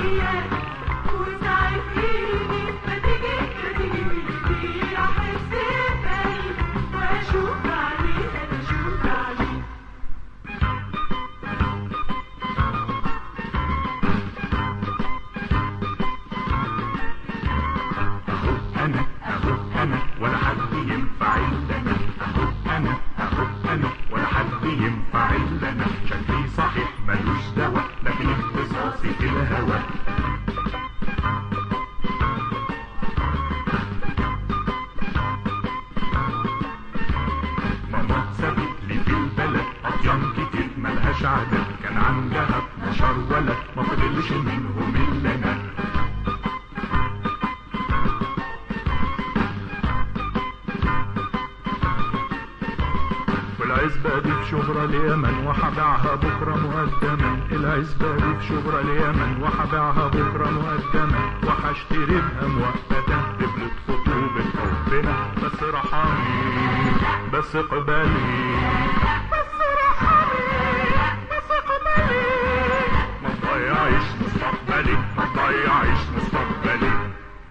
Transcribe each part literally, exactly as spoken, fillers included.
العزبة دي في شبرا اليمن وحبيعها بكرة مقدما، العزبة دي في شبرا اليمن وحبيعها بكرة مقدما، وحشتري بها مؤقتا قبلة خطوبة حبنا، بس رحمي بس اقبلي بس رحمي بس اقبلي، ما تضيعيش مستقبلي ما تضيعيش مستقبلي.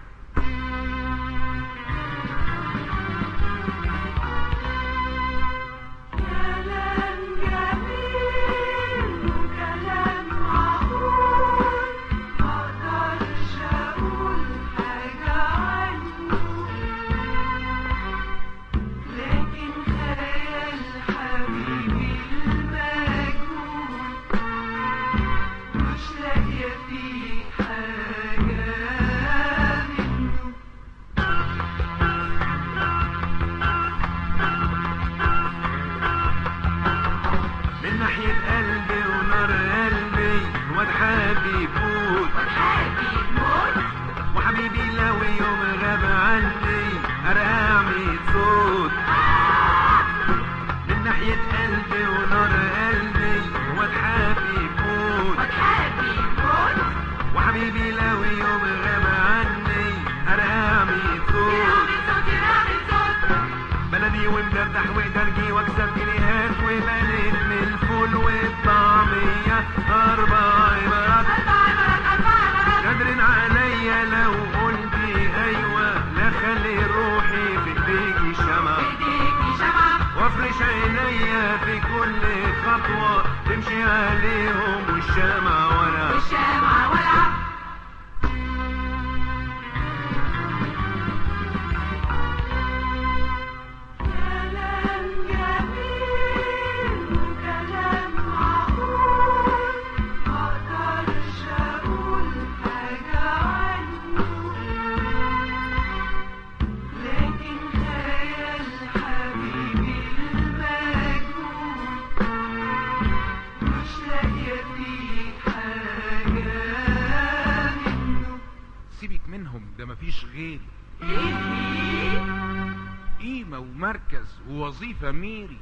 قيمة ومركز ووظيفة ميري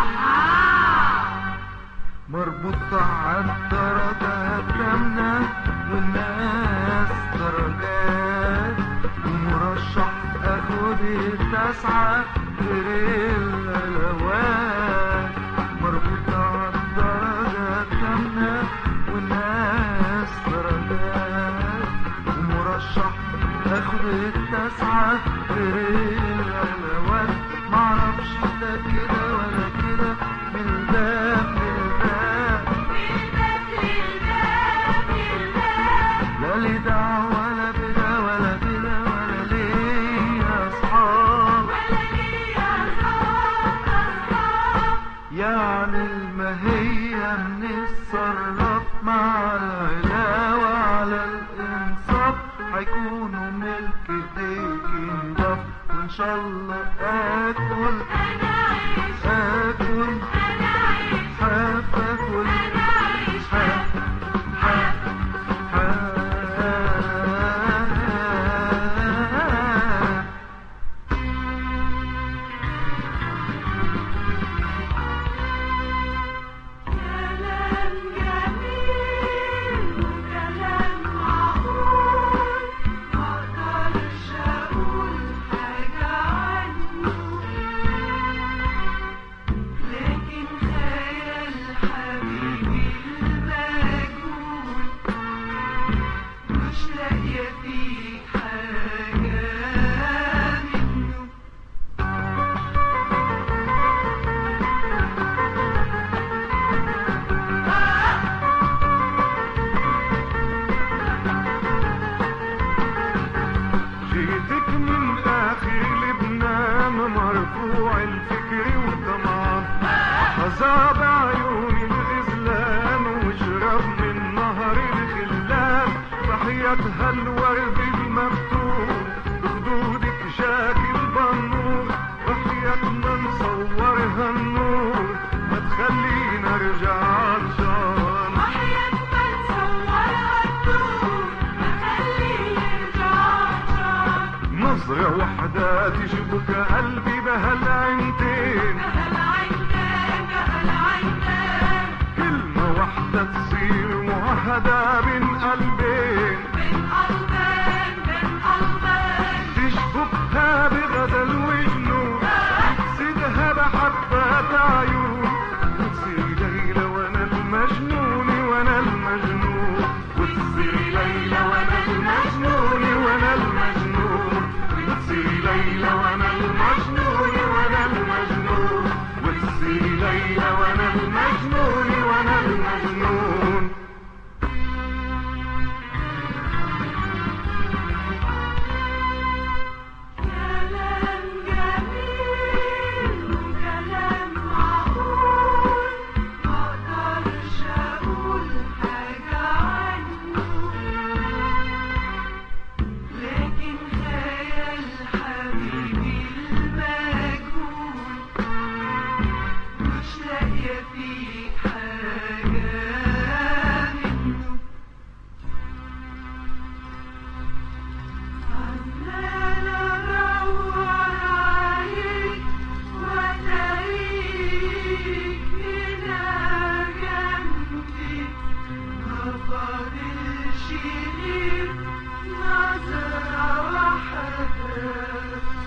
مربوط عالدرجة كاملة والناس درجات، ومرشح اخد التاسعة غير العلاوات. مربوط عالدرجة كاملة والناس درجات، ومرشح اخد التاسعة غير العلاوات. معرفش لا كده ولا كده، من الباب للباب لا لي دعوة ولا بدا ولا بدا ولا ليا اصحاب، يعني المهية بنتصرف مع العلاوة على الانصاف، هيكونوا ملك ايديك نضاف. وان شاء الله اكل اكل حاف اكل حاف حاف حاف. وحياتها الورد المفتوح بخدودك شاكل بالنور، وحياتنا نصورها النور ما تخلينا ارجع عطشان. وحياتنا نصورها النور ما تخلينا ارجع عطشان. نظرة وحدة تشبك قلبي بهالعينتين بهالعينين بهالعينين، كلمة وحدة تصير معهدة بين قلبين بين قلبين بين قلبين، تشبكها بغدا الوجنون تسيدها بحبات عيون، وتصير ليلى وانا المجنون وانا المجنون، وتصير ليلى وانا المجنون وانا المجنون، وتصير ليلى وانا المجنون وانا المجنون، وتصير ليلى وانا المجنون وانا المجنون. كلام جميل وكلام معقول مقدرش اقول حاجة عنه، لكن خيال حبيبي المجهول مش لاقية فيه حاجة منه. عمالة ادور عليك واتاريك هنا جنبي، مفاضلش غير نظرة واحدة